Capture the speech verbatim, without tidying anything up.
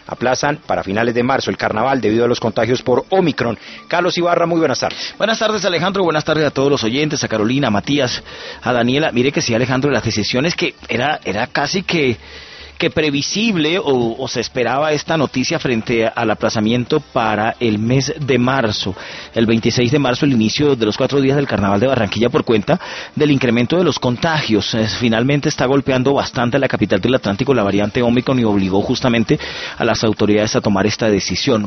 aplazan para finales de marzo el carnaval debido a los contagios por Omicron. Carlos Ibarra, muy buenas tardes. Buenas tardes, Alejandro, buenas tardes a todos los oyentes, a Carolina, a Matías, a Daniela. Mire que sí, Alejandro, las decisiones que era, era casi que... que previsible o, o se esperaba esta noticia frente al aplazamiento para el mes de marzo, el veintiséis de marzo, el inicio de los cuatro días del Carnaval de Barranquilla por cuenta del incremento de los contagios. Es, finalmente está golpeando bastante a la capital del Atlántico la variante Omicron y obligó justamente a las autoridades a tomar esta decisión.